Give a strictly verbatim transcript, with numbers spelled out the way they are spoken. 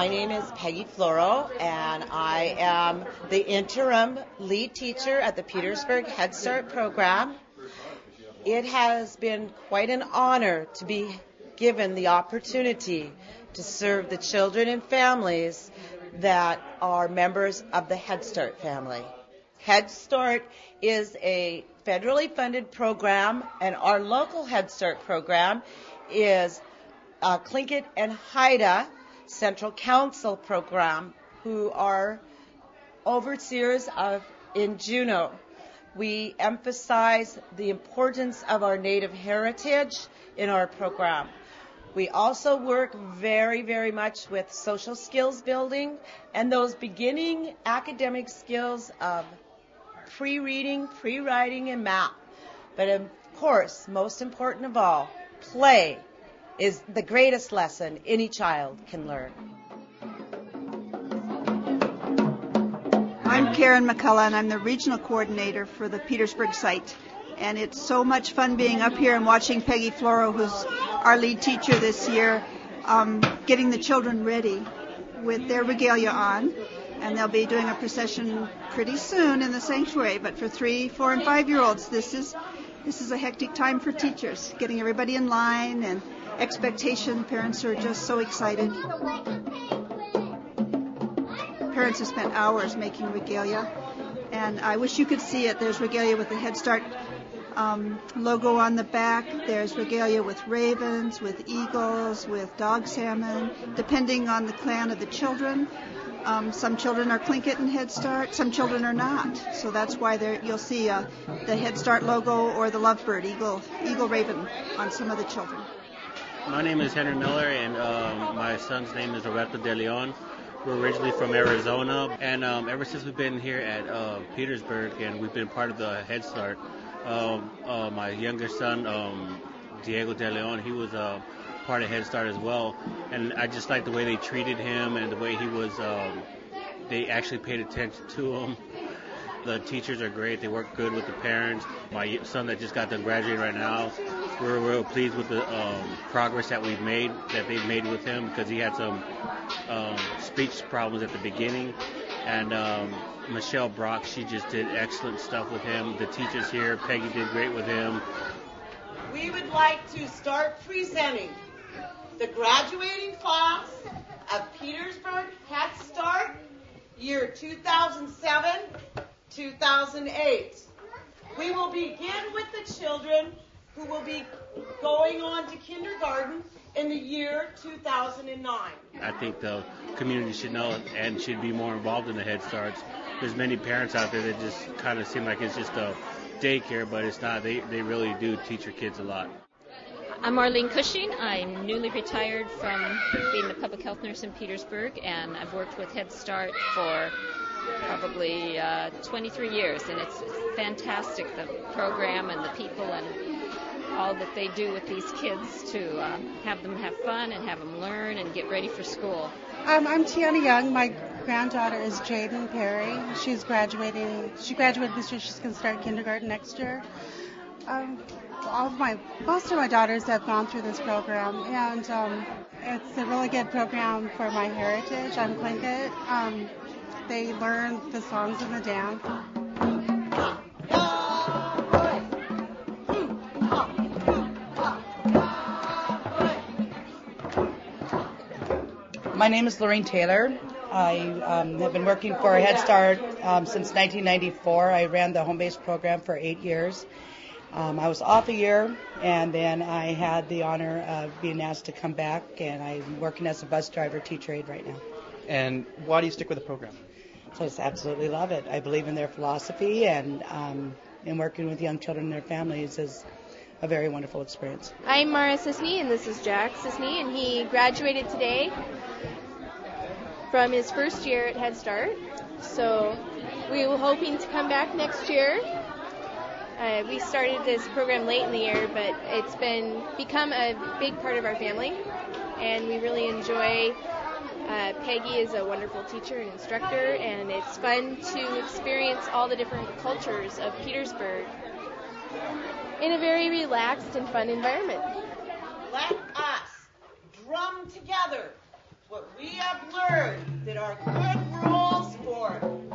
My name is Peggy Floro, and I am the interim lead teacher at the Petersburg Head Start program. It has been quite an honor to be given the opportunity to serve the children and families that are members of the Head Start family. Head Start is a federally funded program, and our local Head Start program is uh, Tlingit and Haida Central Council program, who are overseers of in Juneau. We emphasize the importance of our Native heritage in our program. We also work very, very much with social skills building and those beginning academic skills of pre-reading, pre-writing, and math. But of course, most important of all, play is the greatest lesson any child can learn. I'm Karen McCullough, and I'm the regional coordinator for the Petersburg site. And it's so much fun being up here and watching Peggy Floro, who's our lead teacher this year, um, getting the children ready with their regalia on. And they'll be doing a procession pretty soon in the sanctuary. But for three, four, and five-year-olds, this is this is a hectic time for teachers, getting everybody in line and expectation. Parents are just so excited. Parents have spent hours making regalia, and I wish you could see it. There's regalia with the Head Start um, logo on the back. There's regalia with ravens, with eagles, with dog salmon, depending on the clan of the children. Um, some children are Tlingit and Head Start, some children are not. So that's why there you'll see uh, the Head Start logo or the lovebird, eagle, eagle raven, on some of the children. My name is Henry Miller, and um, my son's name is Roberto De Leon. We're originally from Arizona, and um, ever since we've been here at uh, Petersburg, and we've been part of the Head Start, um, uh, my younger son, um, Diego De Leon, he was uh, part of Head Start as well, and I just like the way they treated him and the way he was, um, they actually paid attention to him. The teachers are great. They work good with the parents. My son that just got done graduating right now, we're real pleased with the um, progress that we've made, that they've made with him, because he had some um, speech problems at the beginning. And um, Michelle Brock, she just did excellent stuff with him. The teachers here, Peggy did great with him. We would like to start presenting the graduating class of Petersburg Head Start, year two thousand seven, two thousand eight. We will begin with the children who will be going on to kindergarten in the year two thousand nine. I think the community should know and should be more involved in the Head Starts. There's many parents out there that just kind of seem like it's just a daycare, but it's not. They, they really do teach your kids a lot. I'm Marlene Cushing. I'm newly retired from being the public health nurse in Petersburg, and I've worked with Head Start for probably uh, twenty-three years, and it's fantastic, the program and the people and all that they do with these kids to uh, have them have fun and have them learn and get ready for school. Um, I'm Tiana Young. My granddaughter is Jaden Perry. She's graduating. She graduated this year. She's going to start kindergarten next year. Um, all of my, most of my daughters have gone through this program, and um, it's a really good program for my heritage. I'm Tlingit. Um, they learn the songs and the dance. My name is Lorraine Taylor. I um, have been working for Head Start um, since nineteen ninety-four. I ran the home-based program for eight years. Um, I was off a year, and then I had the honor of being asked to come back, and I'm working as a bus driver teacher aide right now. And why do you stick with the program? So I just absolutely love it. I believe in their philosophy, and um, in working with young children and their families is a very wonderful experience. I'm Mara Sisney, and this is Jack Sisney, and he graduated today from his first year at Head Start. So we were hoping to come back next year. Uh, we started this program late in the year, but it's been become a big part of our family, and we really enjoy. Uh, Peggy is a wonderful teacher and instructor, and it's fun to experience all the different cultures of Petersburg in a very relaxed and fun environment. Let us drum together what we have learned word that are good rules for